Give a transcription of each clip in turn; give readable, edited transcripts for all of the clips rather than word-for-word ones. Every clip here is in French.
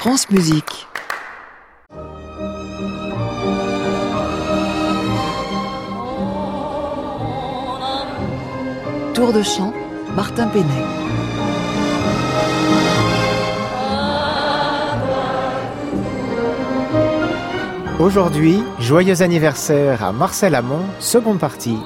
France Musique. Tour de chant, Martin Penet. Aujourd'hui, joyeux anniversaire à Marcel Amont, seconde partie.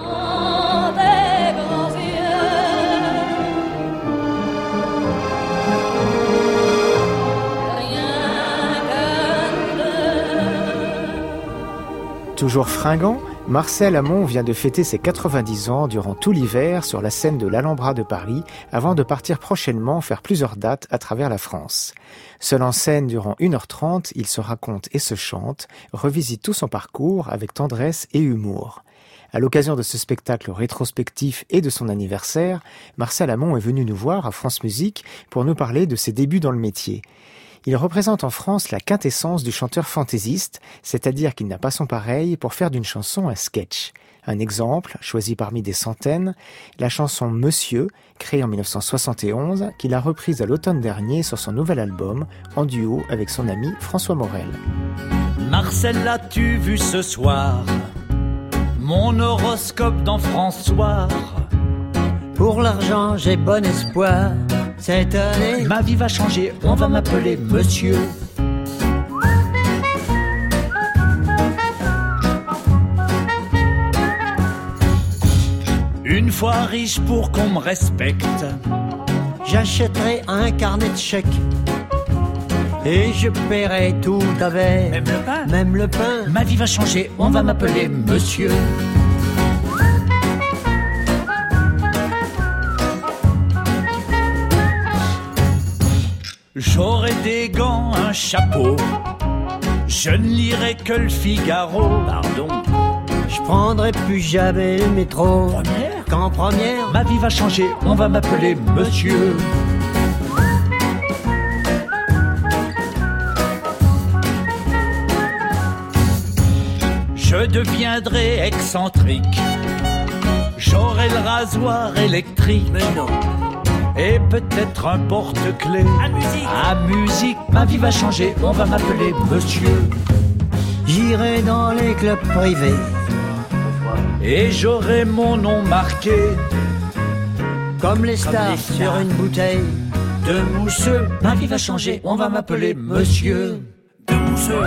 Toujours fringant, Marcel Amont vient de fêter ses 90 ans durant tout l'hiver sur la scène de l'Alhambra de Paris avant de partir prochainement faire plusieurs dates à travers la France. Seul en scène durant 1h30, il se raconte et se chante, revisite tout son parcours avec tendresse et humour. À l'occasion de ce spectacle rétrospectif et de son anniversaire, Marcel Amont est venu nous voir à France Musique pour nous parler de ses débuts dans le métier. Il représente en France la quintessence du chanteur fantaisiste, c'est-à-dire qu'il n'a pas son pareil pour faire d'une chanson un sketch. Un exemple, choisi parmi des centaines, la chanson Monsieur, créée en 1971, qu'il a reprise à l'automne dernier sur son nouvel album, en duo avec son ami François Morel. Marcel, l'as-tu vu ce soir? Mon horoscope dans François. Pour l'argent, j'ai bon espoir. Cette année, ma vie va changer, on va m'appeler Monsieur. Une fois riche pour qu'on me respecte, j'achèterai un carnet de chèques et je paierai tout avec. Même le pain. Même le pain. Ma vie va changer, on va m'appeler Monsieur. J'aurai des gants, un chapeau. Je ne lirai que le Figaro. Pardon. Je prendrai plus jamais le métro. Première. Qu'en première. Ma vie va changer, on va m'appeler Monsieur. Je deviendrai excentrique. J'aurai le rasoir électrique. Mais non. Et peut-être un porte-clés. À musique, ma vie va changer, on va m'appeler Monsieur. J'irai dans les clubs privés Et j'aurai mon nom marqué comme les stars sur une bouteille de mousseux. Ma vie va changer, on va m'appeler Monsieur de mousseux.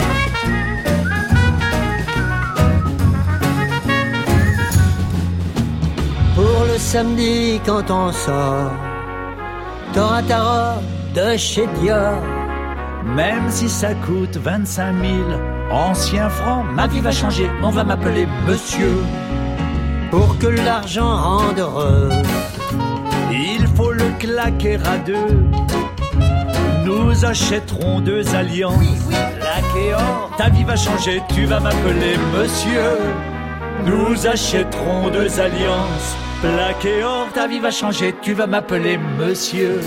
Pour le samedi quand on sort, t'auras ta robe de chez Dior. Même si ça coûte 25 000 anciens francs, ma vie va changer, on va m'appeler Monsieur. Pour que l'argent rende heureux, il faut le claquer à deux. Nous achèterons 2 alliances. oui. Plaqué or, ta vie va changer, tu vas m'appeler Monsieur. Nous achèterons 2 alliances. Plaqué or, ta vie va changer, tu vas m'appeler Monsieur.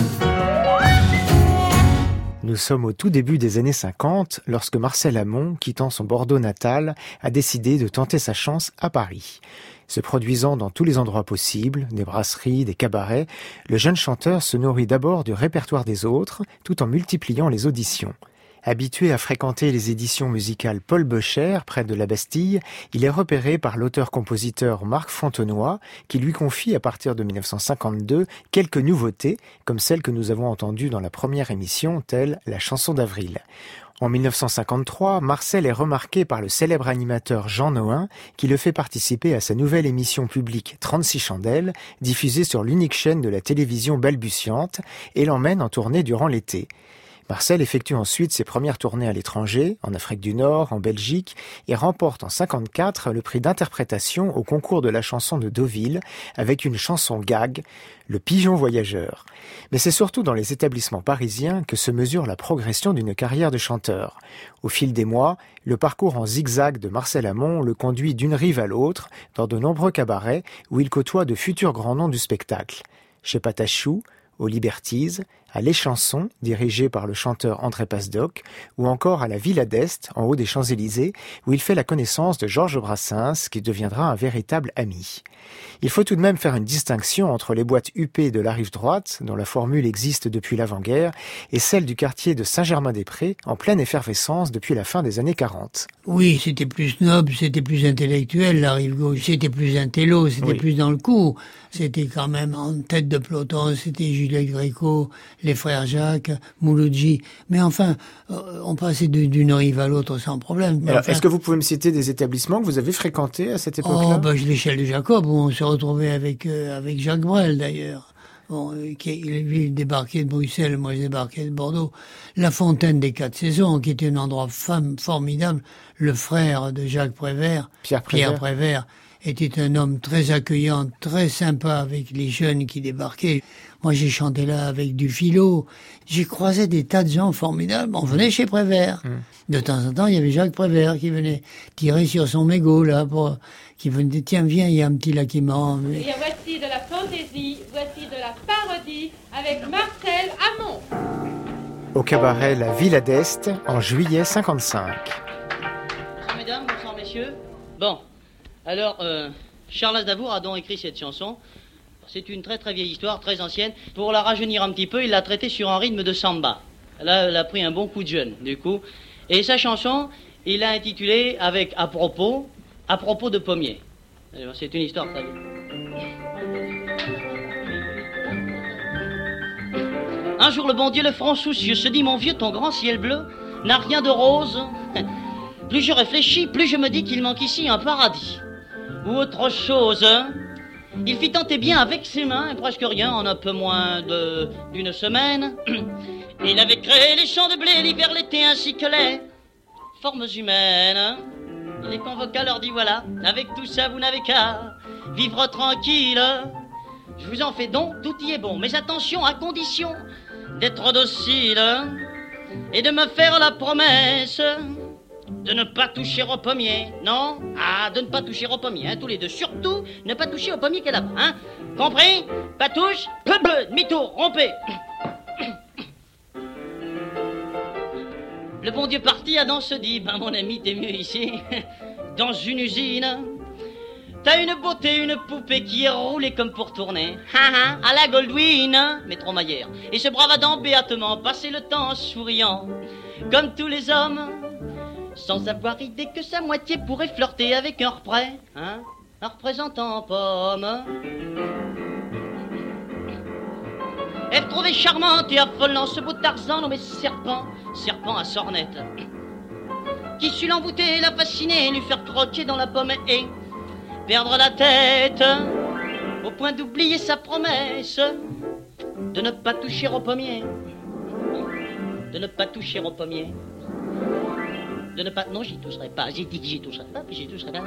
Nous sommes au tout début des années 50, lorsque Marcel Amont, quittant son Bordeaux natal, a décidé de tenter sa chance à Paris. Se produisant dans tous les endroits possibles, des brasseries, des cabarets, le jeune chanteur se nourrit d'abord du répertoire des autres, tout en multipliant les auditions. Habitué à fréquenter les éditions musicales Paul Boecher, près de la Bastille, il est repéré par l'auteur-compositeur Marc Fontenoy, qui lui confie à partir de 1952 quelques nouveautés, comme celles que nous avons entendues dans la première émission, telle la chanson d'avril. En 1953, Marcel est remarqué par le célèbre animateur Jean Nohain, qui le fait participer à sa nouvelle émission publique 36 chandelles, diffusée sur l'unique chaîne de la télévision balbutiante, et l'emmène en tournée durant l'été. Marcel effectue ensuite ses premières tournées à l'étranger, en Afrique du Nord, en Belgique, et remporte en 1954 le prix d'interprétation au concours de la chanson de Deauville, avec une chanson gag, Le Pigeon Voyageur. Mais c'est surtout dans les établissements parisiens que se mesure la progression d'une carrière de chanteur. Au fil des mois, le parcours en zigzag de Marcel Amont le conduit d'une rive à l'autre, dans de nombreux cabarets où il côtoie de futurs grands noms du spectacle. Chez Patachou, aux Liberties, à Les Chansons, dirigé par le chanteur André Pasdoc, ou encore à la Villa d'Est, en haut des Champs-Élysées, où il fait la connaissance de Georges Brassens, qui deviendra un véritable ami. Il faut tout de même faire une distinction entre les boîtes huppées de la rive droite, dont la formule existe depuis l'avant-guerre, et celle du quartier de Saint-Germain-des-Prés, en pleine effervescence depuis la fin des années 40. Oui, c'était plus noble, c'était plus intellectuel, la rive gauche, c'était plus intello, c'était plus dans le coup. C'était quand même en tête de peloton, c'était Juliette Gréco, les frères Jacques, Mouloudji. Mais enfin, on passait d'une rive à l'autre sans problème. Alors, enfin, est-ce que vous pouvez me citer des établissements que vous avez fréquentés à cette époque-là? L'échelle de Jacob, où on se retrouvait avec Jacques Brel d'ailleurs. Bon, il débarquait de Bruxelles, moi je débarquais de Bordeaux. La Fontaine des 4 Saisons, qui était un endroit formidable. Le frère de Jacques Prévert, Pierre Prévert, était un homme très accueillant, très sympa avec les jeunes qui débarquaient. Moi, j'ai chanté là avec du philo. J'ai croisé des tas de gens formidables. On venait chez Prévert. De temps en temps, il y avait Jacques Prévert qui venait tirer sur son mégot, là, qui venait, tiens, viens, il y a un petit là qui m'a... Et voici de la fantaisie, voici de la parodie avec Marcel Amont. Au cabaret La Villa d'Est, en juillet 55. Bonsoir mesdames, bonsoir messieurs. Bon, alors, Charles Aznavour a donc écrit cette chanson. C'est une très très vieille histoire, très ancienne. Pour la rajeunir un petit peu, il l'a traitée sur un rythme de samba. Là, elle a pris un bon coup de jeune, du coup. Et sa chanson, il l'a intitulée avec à propos de pommier. Alors, c'est une histoire très vieille. Un jour, le bon Dieu, le front soucieux, se dit: mon vieux, ton grand ciel bleu n'a rien de rose. Plus je réfléchis, plus je me dis qu'il manque ici un paradis. Ou autre chose. Il fit tant et bien avec ses mains, et presque rien, en un peu moins d'une semaine. Il avait créé les champs de blé, l'hiver, l'été, ainsi que les formes humaines. Il les convoqua, leur dit: voilà, avec tout ça, vous n'avez qu'à vivre tranquille. Je vous en fais don, tout y est bon, mais attention, à condition d'être docile et de me faire la promesse de ne pas toucher au pommier, non? Ah, de ne pas toucher au pommier, hein, tous les deux. Surtout, ne pas toucher au pommier qui est là-bas, hein? Compris? Pas touche, demi-tour, rompez. Le bon Dieu parti, Adam se dit: ben mon ami, t'es mieux ici, dans une usine. T'as une beauté, une poupée qui est roulée comme pour tourner, à la Goldwyn, métro Maillère. Et ce brave Adam, béatement, passait le temps en souriant, comme tous les hommes, sans avoir idée que sa moitié pourrait flirter avec un reprès, hein, un représentant en pomme. Elle trouvait charmante et affolant ce beau Tarzan nommé Serpent à sornette, qui sut l'embouter, la fasciner, lui faire croquer dans la pomme et perdre la tête, au point d'oublier sa promesse de ne pas toucher au pommier, de ne pas toucher au pommier. De ne pas... Non, j'y toucherai pas. J'ai dit que j'y toucherai pas, puis j'y toucherai pas.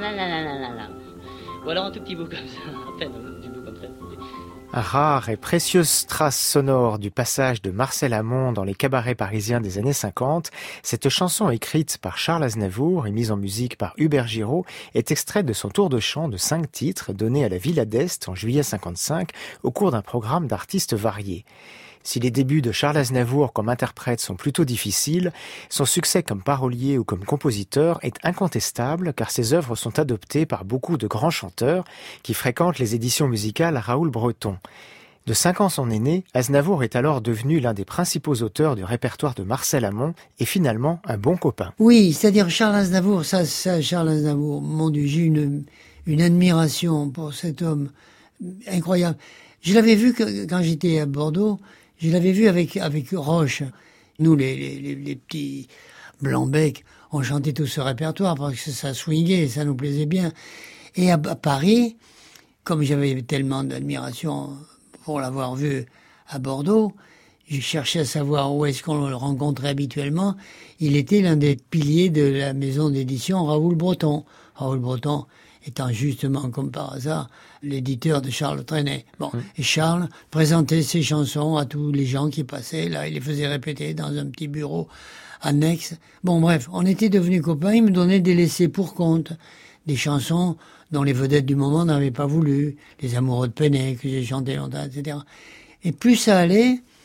Voilà un tout petit bout comme ça. À peine un petit bout comme ça. Rare et précieuse trace sonore du passage de Marcel Amont dans les cabarets parisiens des années 50, cette chanson écrite par Charles Aznavour et mise en musique par Hubert Giraud est extraite de son tour de chant de 5 titres donné à la Villa d'Est en juillet 55 au cours d'un programme d'artistes variés. Si les débuts de Charles Aznavour comme interprète sont plutôt difficiles, son succès comme parolier ou comme compositeur est incontestable car ses œuvres sont adoptées par beaucoup de grands chanteurs qui fréquentent les éditions musicales Raoul Breton. De 5 ans son aîné, Aznavour est alors devenu l'un des principaux auteurs du répertoire de Marcel Amont et finalement un bon copain. Oui, c'est-à-dire Charles Aznavour, Charles Aznavour, mon Dieu, j'ai une admiration pour cet homme incroyable. Je l'avais vu quand j'étais à Bordeaux. Je l'avais vu avec Roche. Nous, les petits blancs-becs, on chantait tout ce répertoire parce que ça swingait, ça nous plaisait bien. Et à Paris, comme j'avais tellement d'admiration pour l'avoir vu à Bordeaux, je cherchais à savoir où est-ce qu'on le rencontrait habituellement. Il était l'un des piliers de la maison d'édition Raoul Breton. Raoul Breton étant justement, comme par hasard, l'éditeur de Charles Trenet. Bon, et Charles présentait ses chansons à tous les gens qui passaient. Là, il les faisait répéter dans un petit bureau annexe. Bon, bref, on était devenus copains. Il me donnait des laissés pour compte, des chansons dont les vedettes du moment n'avaient pas voulu, les Amoureux de Penet que j'ai chanté longtemps, etc. Et plus ça allait,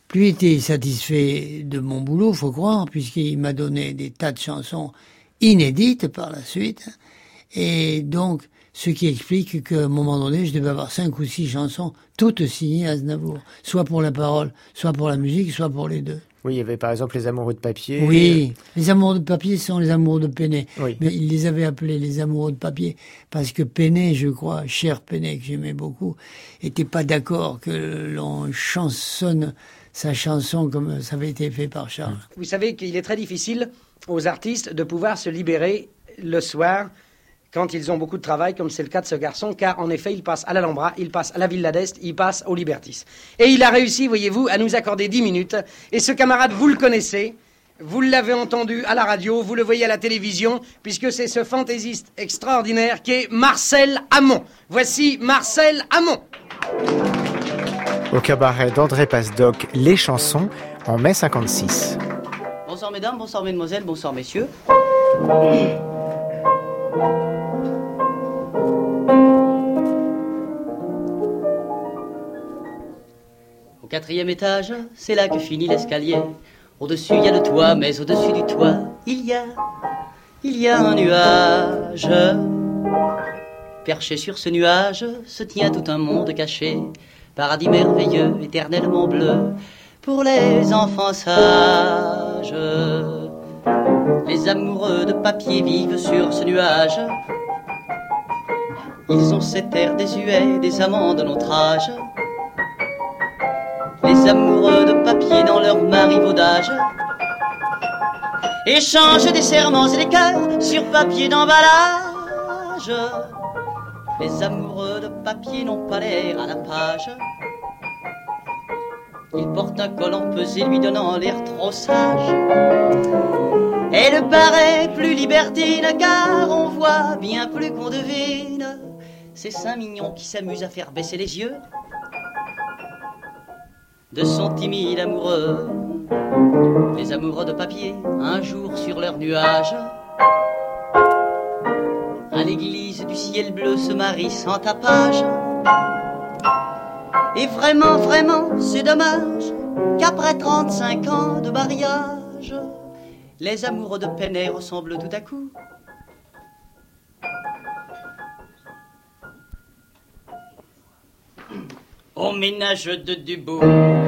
Plus été satisfait de mon boulot, faut croire, puisqu'il m'a donné des tas de chansons inédites par la suite. Et donc, ce qui explique qu'à un moment donné, je devais avoir 5 ou 6 chansons, toutes signées Aznavour. Soit pour la parole, soit pour la musique, soit pour les deux. Oui, il y avait par exemple les Amoureux de papier. Oui, les Amoureux de papier sont les Amoureux de Pénet. Oui. Mais il les avait appelés les Amoureux de papier parce que Pénet, je crois, cher Pénet, que j'aimais beaucoup, était pas d'accord que l'on chansonne sa chanson comme ça avait été fait par Charles. Vous savez qu'il est très difficile aux artistes de pouvoir se libérer le soir quand ils ont beaucoup de travail, comme c'est le cas de ce garçon, car en effet, il passe à l'Alhambra, il passe à la Villa d'Est, il passe au Libertis. Et il a réussi, voyez-vous, à nous accorder 10 minutes. Et ce camarade, vous le connaissez, vous l'avez entendu à la radio, vous le voyez à la télévision, puisque c'est ce fantaisiste extraordinaire qui est Marcel Amont. Voici Marcel Amont. Au cabaret d'André Pasdoc, Les Chansons, en mai 56. Bonsoir mesdames, bonsoir mesdemoiselles, bonsoir messieurs. Au 4e étage, c'est là que finit l'escalier. Au-dessus, il y a le toit, mais au-dessus du toit, il y a un nuage. Perché sur ce nuage, se tient tout un monde caché. Paradis merveilleux, éternellement bleu, pour les enfants sages. Les amoureux de papier vivent sur ce nuage. Ils ont cet air désuet des amants de notre âge. Les amoureux de papier dans leur marivaudage échangent des serments et des cœurs sur papier d'emballage. Les amoureux de papier n'ont pas l'air à la page. Ils portent un collant pesé lui donnant l'air trop sage. Elle paraît plus libertine car on voit bien plus qu'on devine ces seins mignons qui s'amusent à faire baisser les yeux de son timide amoureux. Les amoureux de papier, un jour sur leur nuage, à l'église du ciel bleu se marient sans tapage. Et vraiment, vraiment, c'est dommage qu'après 35 ans de mariage, les amoureux de Pénet ressemblent tout à coup au ménage de Dubourg.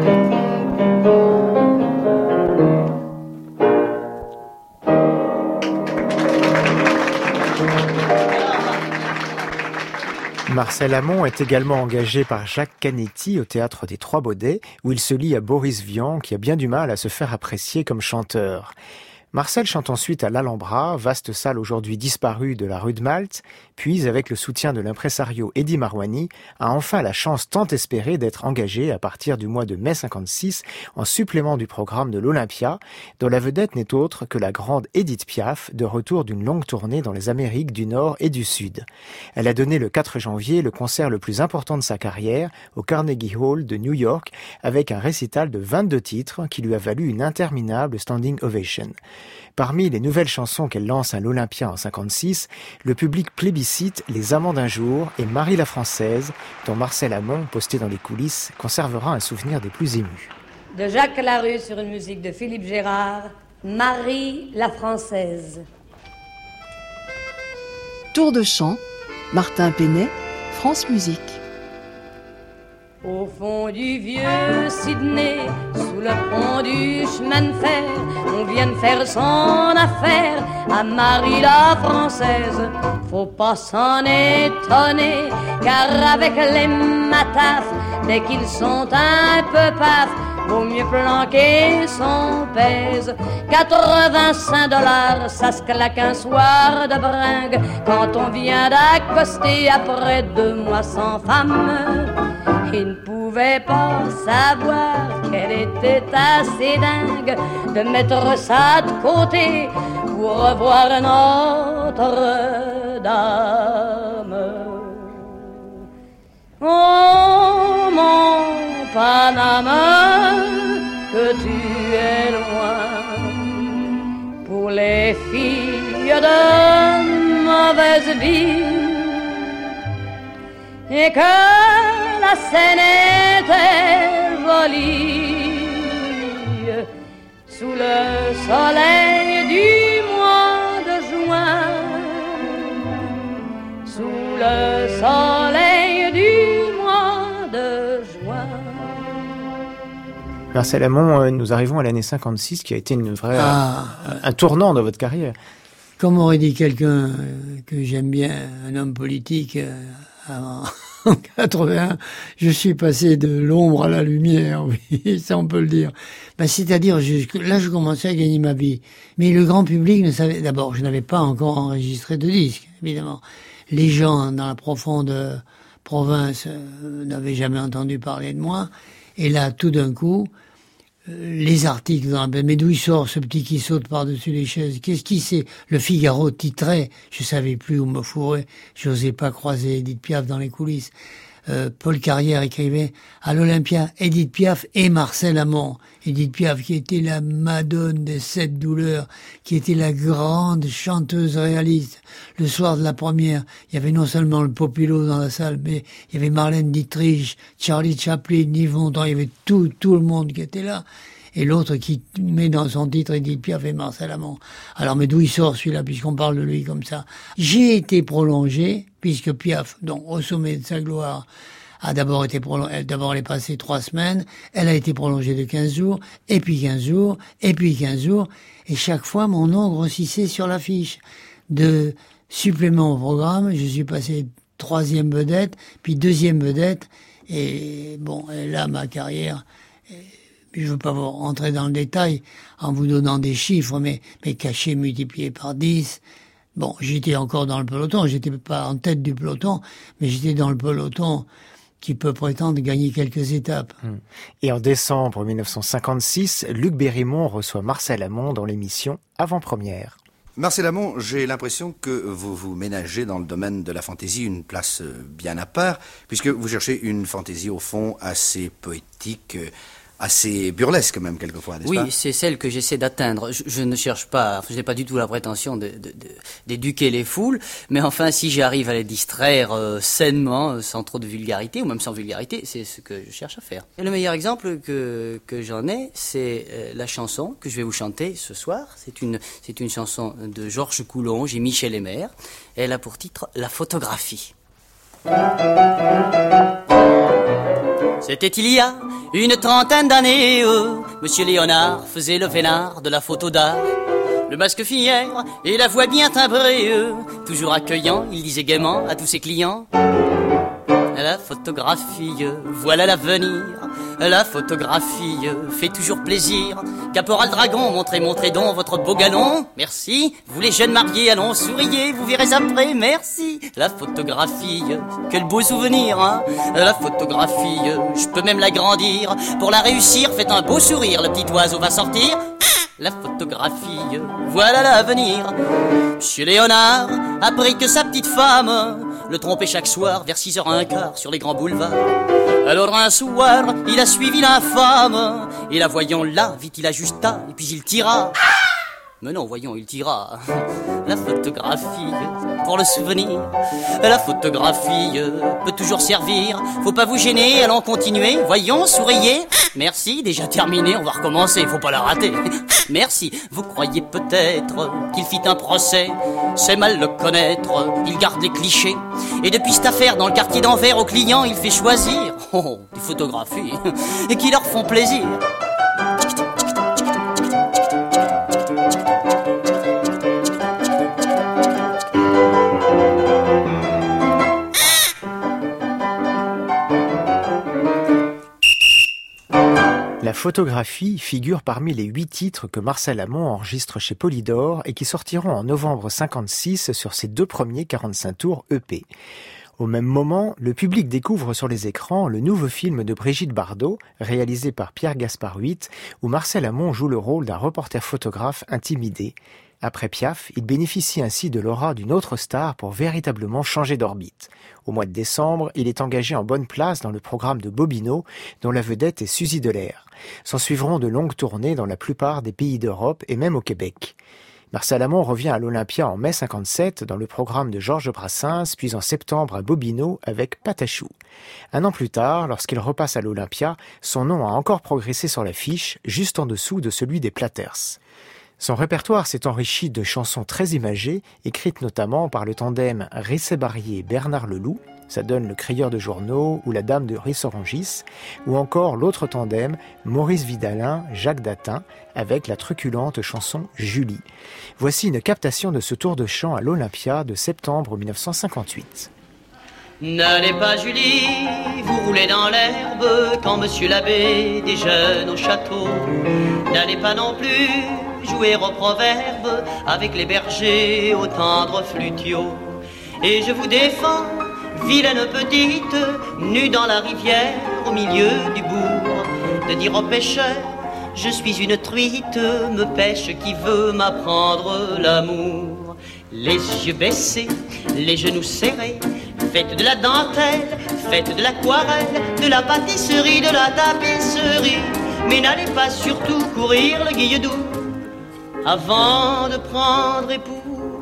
Marcel Amont est également engagé par Jacques Canetti au théâtre des Trois Baudets, où il se lie à Boris Vian, qui a bien du mal à se faire apprécier comme chanteur. Marcel chante ensuite à l'Alhambra, vaste salle aujourd'hui disparue de la rue de Malte, puis avec le soutien de l'impresario Eddie Marouani, a enfin la chance tant espérée d'être engagé à partir du mois de mai 56 en supplément du programme de l'Olympia, dont la vedette n'est autre que la grande Édith Piaf, de retour d'une longue tournée dans les Amériques du Nord et du Sud. Elle a donné le 4 janvier le concert le plus important de sa carrière au Carnegie Hall de New York, avec un récital de 22 titres qui lui a valu une interminable standing ovation. Parmi les nouvelles chansons qu'elle lance à l'Olympia en 56, le public plébiscite Les Amants d'un jour et Marie la Française, dont Marcel Amont, posté dans les coulisses, conservera un souvenir des plus émus. De Jacques Larue sur une musique de Philippe Gérard, Marie la Française. Tour de chant, Martin Pénet, France Musique. Au fond du vieux Sydney, sous le pont du chemin de fer, on vient de faire son affaire à Marie la Française. Faut pas s'en étonner, car avec les matafs, dès qu'ils sont un peu paf, vaut mieux planquer son pèse. 85 $, ça se claque un soir de bringue, quand on vient d'accoster après 2 mois sans femme. Il ne pouvait pas savoir qu'elle était assez dingue de mettre ça de côté pour revoir Notre-Dame. Oh mon Panama, que tu es loin. Pour les filles de mauvaise vie, et que la scène était jolie, sous le soleil du mois de juin, sous le soleil du mois de juin. Marcel Amont, nous arrivons à l'année 56, qui a été un tournant dans votre carrière. Comme aurait dit quelqu'un que j'aime bien, un homme politique, en 81, je suis passé de l'ombre à la lumière, oui, ça on peut le dire. C'est-à-dire, là je commençais à gagner ma vie. Mais le grand public ne savait, d'abord, je n'avais pas encore enregistré de disque, évidemment. Les gens dans la profonde province n'avaient jamais entendu parler de moi. Et là, tout d'un coup, les articles dans la presse, mais d'où il sort ce petit qui saute par-dessus les chaises? Qu'est-ce qui c'est? Le Figaro titrait, je savais plus où me fourrer, j'osais pas croiser Édith Piaf dans les coulisses. Paul Carrière écrivait à l'Olympia Édith Piaf et Marcel Amont. Édith Piaf qui était la madone des 7 douleurs, qui était la grande chanteuse réaliste. Le soir de la première, il y avait non seulement le Populo dans la salle, mais il y avait Marlène Dietrich, Charlie Chaplin, Yves Montand, il y avait tout le monde qui était là. Et l'autre qui met dans son titre Édith Piaf et Marcel Amont. Alors, mais d'où il sort celui-là, puisqu'on parle de lui comme ça? J'ai été prolongé, puisque Piaf, donc au sommet de sa gloire, a d'abord été prolongée, d'abord elle est passée 3 semaines, elle a été prolongée de 15 jours, et puis 15 jours, et puis 15 jours, et chaque fois mon nom grossissait sur l'affiche. De supplément au programme, je suis passé 3e vedette, puis 2e vedette, et bon, et là ma carrière... Je veux pas vous rentrer dans le détail en vous donnant des chiffres, mais cachés multipliés par 10. Bon, j'étais encore dans le peloton, j'étais pas en tête du peloton, mais j'étais dans le peloton qui peut prétendre gagner quelques étapes. Et en décembre 1956, Luc Bérimont reçoit Marcel Amont dans l'émission Avant-Première. Marcel Amont, j'ai l'impression que vous vous ménagez dans le domaine de la fantaisie une place bien à part, puisque vous cherchez une fantaisie au fond assez poétique, assez burlesque même quelquefois, n'est-ce pas? Oui, c'est celle que j'essaie d'atteindre. Je ne cherche pas, je n'ai pas du tout la prétention d'éduquer les foules, mais enfin, si j'arrive à les distraire sainement, sans trop de vulgarité, ou même sans vulgarité, c'est ce que je cherche à faire. Et le meilleur exemple que j'en ai, c'est la chanson que je vais vous chanter ce soir. C'est une chanson de Georges Coulonge et Michel Aymers. Elle a pour titre « La photographie ». C'était il y a une trentaine d'années, Monsieur Léonard faisait le vénard de la photo d'art. Le masque fier et la voix bien timbrée, toujours accueillant, il disait gaiement à tous ses clients: la photographie, voilà l'avenir. La photographie fait toujours plaisir. Caporal Dragon, montrez donc votre beau galon. Merci. Vous les jeunes mariés, allons, souriez, vous verrez après. Merci. La photographie, quel beau souvenir, hein. La photographie, je peux même l'agrandir. Pour la réussir, faites un beau sourire, le petit oiseau va sortir. La photographie, voilà l'avenir. Monsieur Léonard a pris que sa petite femme le trompait chaque soir vers 6h15 sur les grands boulevards. Alors un soir, il a suivi l'infâme, et la voyant là, vite il ajusta, et puis il tira. Mais non, voyons, il tira. La photographie, pour le souvenir. La photographie peut toujours servir. Faut pas vous gêner, allons continuer. Voyons, souriez. Merci, déjà terminé, on va recommencer, faut pas la rater. Merci, vous croyez peut-être qu'il fit un procès. C'est mal le connaître, il garde les clichés. Et depuis cette affaire, dans le quartier d'Anvers, aux clients, il fait choisir des photographies et qui leur font plaisir. La photographie figure parmi les 8 titres que Marcel Amont enregistre chez Polydor et qui sortiront en novembre 56 sur ses 2 premiers 45 tours EP. Au même moment, le public découvre sur les écrans le nouveau film de Brigitte Bardot, réalisé par Pierre Gaspard Huit, où Marcel Amont joue le rôle d'un reporter photographe intimidé. Après Piaf, il bénéficie ainsi de l'aura d'une autre star pour véritablement changer d'orbite. Au mois de décembre, il est engagé en bonne place dans le programme de Bobino, dont la vedette est Suzy Delair. S'en suivront de longues tournées dans la plupart des pays d'Europe et même au Québec. Marcel Amont revient à l'Olympia en mai 57 dans le programme de Georges Brassens, puis en septembre à Bobino avec Patachou. Un an plus tard, lorsqu'il repasse à l'Olympia, son nom a encore progressé sur l'affiche, juste en dessous de celui des Platters. Son répertoire s'est enrichi de chansons très imagées, écrites notamment par le tandem Risset-Barrier-Bernard Leloup, ça donne Le Crieur de journaux ou La Dame de Rissorangis, ou encore l'autre tandem Maurice Vidalin-Jacques Datin, avec la truculente chanson Julie. Voici une captation de ce tour de chant à l'Olympia de septembre 1958. N'allez pas, Julie, vous roulez dans l'herbe quand monsieur l'abbé déjeune au château. N'allez pas non plus jouer au proverbe avec les bergers au tendre flutio. Et je vous défends, vilaine petite, nue dans la rivière au milieu du bourg, de dire aux pêcheurs, je suis une truite, me pêche qui veut m'apprendre l'amour. Les yeux baissés, les genoux serrés, faites de la dentelle, faites de l'aquarelle, de la pâtisserie, de la tapisserie. Mais n'allez pas surtout courir le guilledou avant de prendre époux.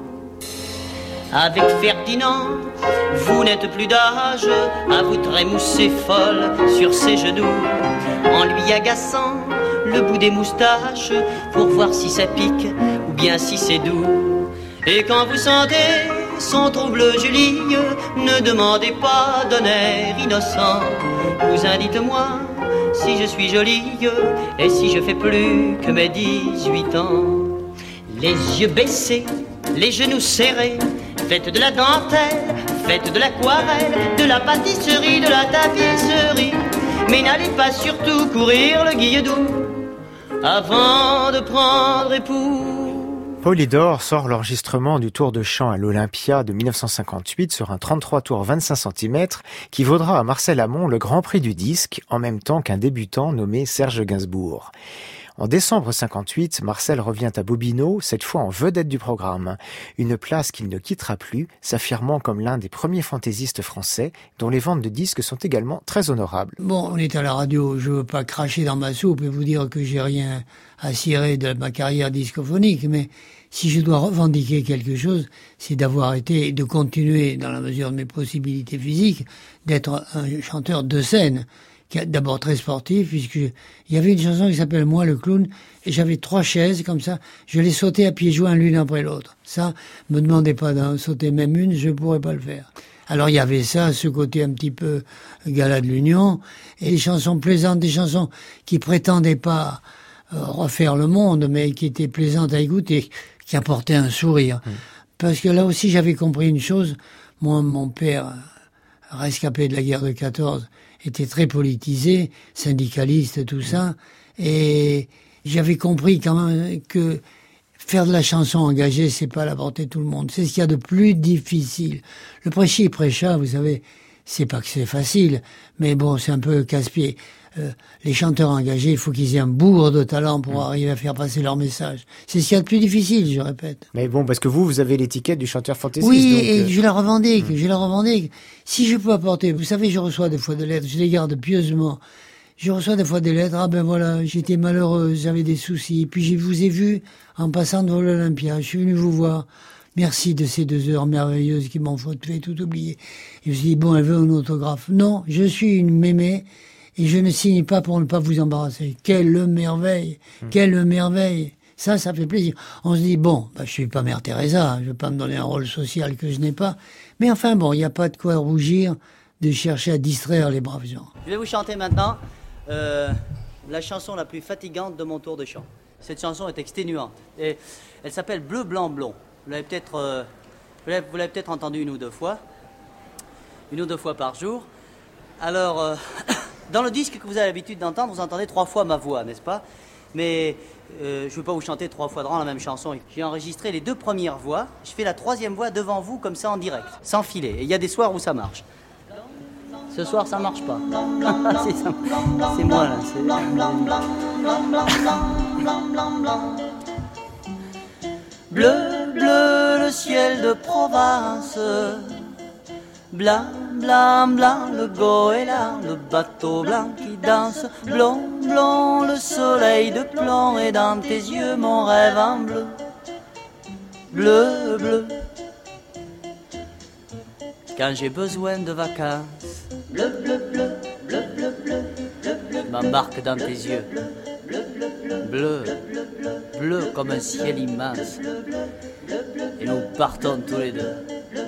Avec Ferdinand, vous n'êtes plus d'âge à vous trémousser folle sur ses genoux, en lui agaçant le bout des moustaches pour voir si ça pique ou bien si c'est doux. Et quand vous sentez son trouble Julie, ne demandez pas d'un air innocent, cousin, dites-moi si je suis jolie et si je fais plus que mes 18 ans. Les yeux baissés, les genoux serrés, faites de la dentelle, faites de l'aquarelle, de la pâtisserie, de la tapisserie. Mais n'allez pas surtout courir le guilledou avant de prendre époux. Polydor sort l'enregistrement du tour de chant à l'Olympia de 1958 sur un 33 tours 25 cm qui vaudra à Marcel Amont le grand prix du disque en même temps qu'un débutant nommé Serge Gainsbourg. En décembre 58, Marcel revient à Bobino, cette fois en vedette du programme. Une place qu'il ne quittera plus, s'affirmant comme l'un des premiers fantaisistes français, dont les ventes de disques sont également très honorables. Bon, on est à la radio, je veux pas cracher dans ma soupe et vous dire que j'ai rien à cirer de ma carrière discophonique, mais si je dois revendiquer quelque chose, c'est d'avoir été et de continuer, dans la mesure de mes possibilités physiques, d'être un chanteur de scène. D'abord très sportif, puisqu'il y avait une chanson qui s'appelle Moi le clown, et j'avais 3 chaises comme ça, je les sautais à pieds joints l'une après l'autre. Ça, me demandez pas d'en sauter même une, je pourrais pas le faire. Alors il y avait ça, ce côté un petit peu gala de l'Union, et des chansons plaisantes, des chansons qui prétendaient pas refaire le monde, mais qui étaient plaisantes à écouter, qui apportaient un sourire. Parce que là aussi j'avais compris une chose, moi mon père, rescapé de la guerre de 14, était très politisé, syndicaliste, tout ça, et j'avais compris quand même que faire de la chanson engagée, c'est pas à la portée de tout le monde. C'est ce qu'il y a de plus difficile. Le prêchi-prêcha, vous savez, c'est pas que c'est facile, mais bon, c'est un peu casse-pied. Les chanteurs engagés, il faut qu'ils aient un bourre de talent pour arriver à faire passer leur message. C'est ce qu'il y a de plus difficile, je répète. Mais bon, parce que vous avez l'étiquette du chanteur fantaisiste. Oui, donc, et je la revendique, Si je peux apporter, vous savez, je reçois des fois des lettres, je les garde pieusement. Je reçois des fois des lettres, ah ben voilà, j'étais malheureuse, j'avais des soucis, puis je vous ai vu en passant devant l'Olympia, je suis venu vous voir. Merci de ces 2 heures merveilleuses qui m'ont fait tout oublier. Et je me suis dit, bon, elle veut un autographe. Non, je suis une mémé, et je ne signe pas pour ne pas vous embarrasser. Quelle merveille! Quelle merveille! Ça fait plaisir. On se dit, bon, je suis pas Mère Teresa, je vais pas me donner un rôle social que je n'ai pas. Mais enfin bon, il n'y a pas de quoi rougir de chercher à distraire les braves gens. Je vais vous chanter maintenant la chanson la plus fatigante de mon tour de chant. Cette chanson est exténuante. Et elle s'appelle Bleu, Blanc, Blond. Vous l'avez peut-être entendue 1 ou 2 fois. 1 ou 2 fois par jour. Alors, dans le disque que vous avez l'habitude d'entendre, vous entendez 3 fois ma voix, n'est-ce pas? Mais je ne veux pas vous chanter 3 fois de rang la même chanson. J'ai enregistré les 2 premières voix. Je fais la 3e voix devant vous, comme ça, en direct, sans filet. Et il y a des soirs où ça marche. Ce soir, ça marche pas. C'est moi, là. Bleu, bleu, le ciel de Provence. Blanc, blanc, blanc, le goéland, le bateau blanc qui danse. Blond, blond, le soleil de plomb, et dans tes yeux mon rêve en bleu. bleu, bleu. Quand j'ai besoin de vacances, bleu, bleu, bleu, bleu, bleu, bleu, bleu, bleu, je m'embarque dans tes yeux, bleu, bleu comme un ciel immense, et nous partons tous les deux.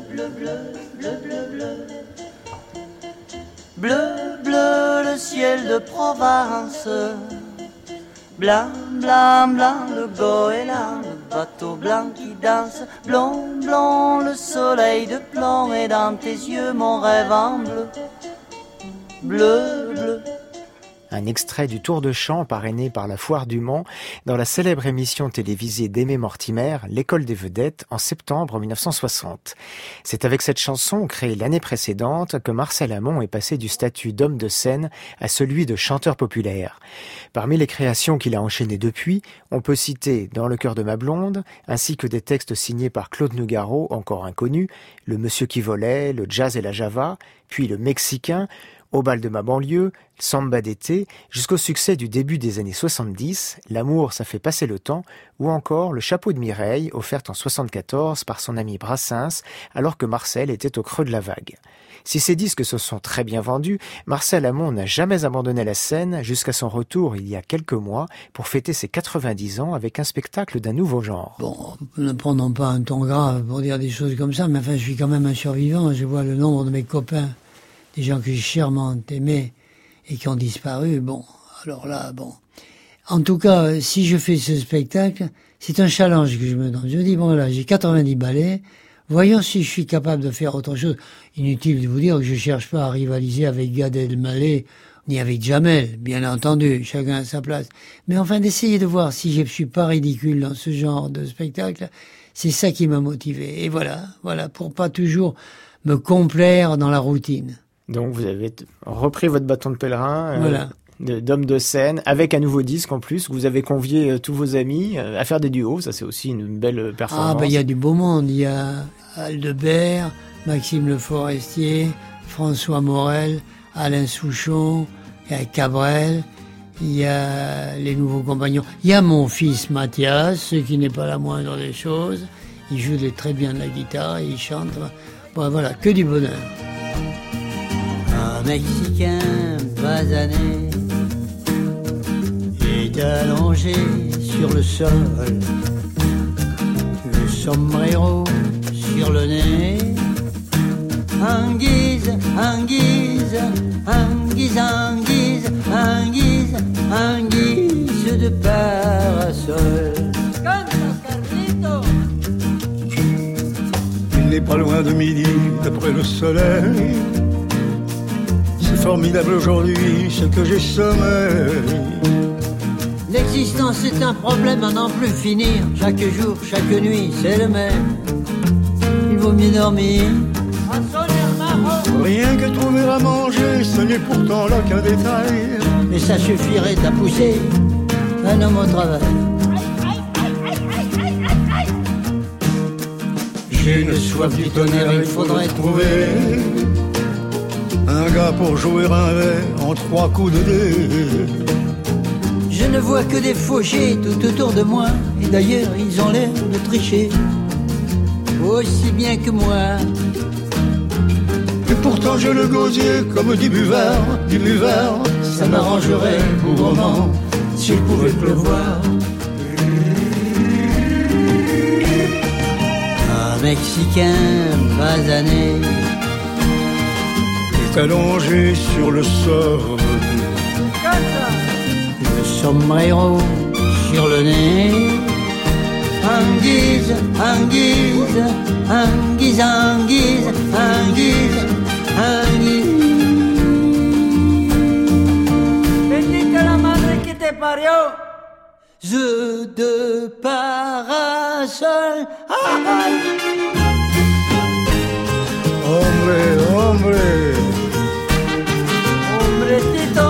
Bleu, bleu, le ciel de Provence, blanc, blanc, blanc, le goéland, le bateau blanc qui danse, blond, blond, le soleil de plomb, et dans tes yeux mon rêve en bleu, bleu, bleu. Un extrait du tour de chant parrainé par la Foire du Mans dans la célèbre émission télévisée d'Aimé Mortimer, L'école des vedettes, en septembre 1960. C'est avec cette chanson, créée l'année précédente, que Marcel Amont est passé du statut d'homme de scène à celui de chanteur populaire. Parmi les créations qu'il a enchaînées depuis, on peut citer Dans le cœur de ma blonde, ainsi que des textes signés par Claude Nougaro, encore inconnu, Le Monsieur qui volait, Le jazz et la java, puis Le Mexicain, Au bal de ma banlieue, Samba d'été, jusqu'au succès du début des années 70, L'amour ça fait passer le temps, ou encore Le chapeau de Mireille, offert en 74 par son ami Brassens, alors que Marcel était au creux de la vague. Si ces disques se sont très bien vendus, Marcel Amont n'a jamais abandonné la scène jusqu'à son retour il y a quelques mois pour fêter ses 90 ans avec un spectacle d'un nouveau genre. Bon, ne prenons pas un ton grave pour dire des choses comme ça, mais enfin, je suis quand même un survivant. Je vois le nombre de mes copains, des gens que j'ai chèrement aimés et qui ont disparu. Bon, alors là, bon. En tout cas, si je fais ce spectacle, c'est un challenge que je me donne. Je me dis, bon là, j'ai 90 ballets, voyons si je suis capable de faire autre chose. Inutile de vous dire que je cherche pas à rivaliser avec Gad Elmaleh, ni avec Jamel, bien entendu, chacun à sa place. Mais enfin, d'essayer de voir si je suis pas ridicule dans ce genre de spectacle, c'est ça qui m'a motivé. Et voilà, pour pas toujours me complaire dans la routine. Donc vous avez repris votre bâton de pèlerin, voilà. D'homme de scène, avec un nouveau disque en plus. Vous avez convié tous vos amis à faire des duos, ça c'est aussi une belle performance. Ah ben il y a du beau monde, il y a Aldebert, Maxime Le Forestier, François Morel, Alain Souchon, il y a Cabrel, il y a les nouveaux compagnons. Il y a mon fils Mathias, ce qui n'est pas la moindre des choses. Il joue très bien de la guitare, il chante. Bon voilà, que du bonheur. Un Mexicain basané est allongé sur le sol, le sombrero sur le nez, en guise, en guise, en guise, en guise, en guise, en guise de parasol. Il n'est pas loin de midi, d'après le soleil. C'est formidable aujourd'hui, ce que j'ai sommeil. L'existence est un problème à n'en plus finir. Chaque jour, chaque nuit, c'est le même. Il vaut mieux dormir. Rien que trouver à manger, ce n'est pourtant là qu'un détail. Mais ça suffirait à pousser un homme au travail. J'ai une soif du tonnerre, il faudrait trouver un gars pour jouer un verre en 3 coups de dé. Je ne vois que des fauchés tout autour de moi. Et d'ailleurs, ils ont l'air de tricher aussi bien que moi. Et pourtant j'ai le gosier comme du buvard, du buvard. Ça m'arrangerait bougrement s'il pouvait pleuvoir. Un Mexicain basané est allongé sur le sol, le sombrero sur le nez, en guise, en guise, en guise, en guise, en guise, en guise. Bendita la madre que te parió. Je de parasol. Hombre, hombre, hombrecito.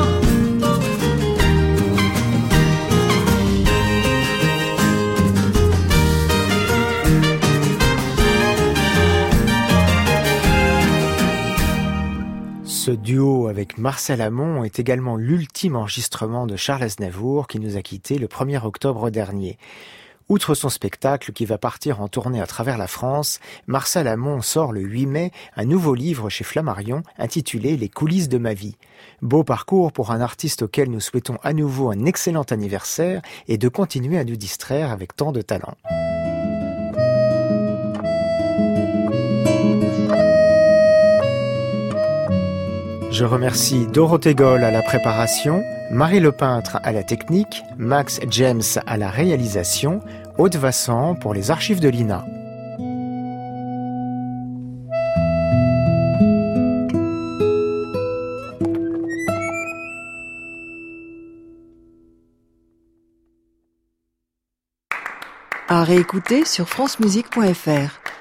Ce duo avec Marcel Amont est également l'ultime enregistrement de Charles Aznavour qui nous a quittés le 1er octobre dernier. Outre son spectacle qui va partir en tournée à travers la France, Marcel Amont sort le 8 mai un nouveau livre chez Flammarion intitulé « Les coulisses de ma vie ». Beau parcours pour un artiste auquel nous souhaitons à nouveau un excellent anniversaire et de continuer à nous distraire avec tant de talent. Je remercie Dorothée Goll à la préparation, Marie Lepeintre à la technique, Max James à la réalisation, Aude Vassan pour les archives de l'INA. À réécouter sur francemusique.fr.